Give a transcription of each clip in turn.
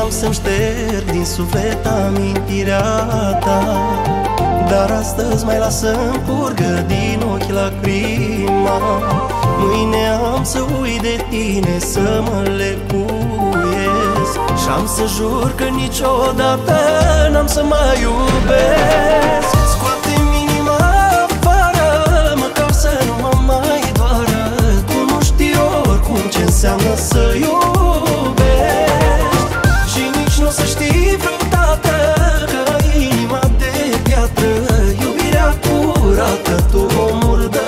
Vreau să-mi șterg din suflet amintirea ta, dar astăzi mai lasă-mi curgă din ochi lacrima. Mâine am să uit de tine, să mă lecuiesc și am să jur că niciodată n-am să mai iubesc. Scoate-mi inima afară, măcar să nu mă mai doară. Tu nu știi oricum ce înseamnă să iubești și nici nu o să știi vreodată că inima de piatră, iubirea curată, tu o murdărești.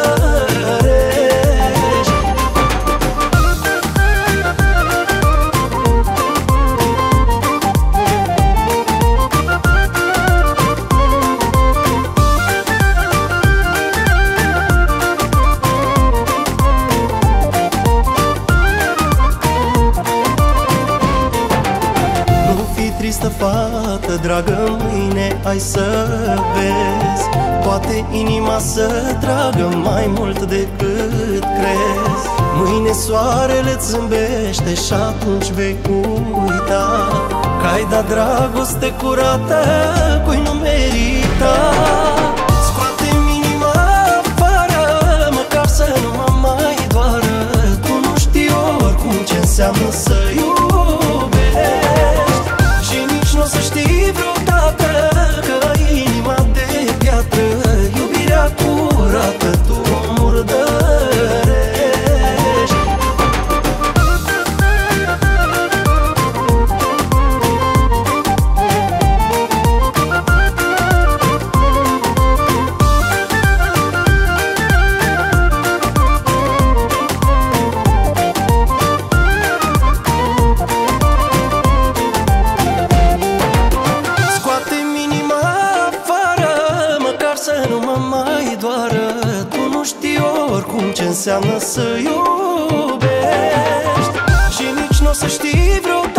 Tristă fată, dragă, mâine ai să vezi, poate inima să tragă mai mult decât crezi. Mâine soarele-ți zâmbește și atunci vei uita că ai dat dragoste curată cui nu merita. Scoate-mi inima afară, măcar să nu mă mai doară. Tu nu știi oricum ce înseamnă să iubești și nici nu o să știi vreodată că inima de piatră, iubirea curată, tu o murdărești. Să nu mă mai doară. Tu nu știi oricum ce înseamnă să iubești și nici nu o să știi vreodată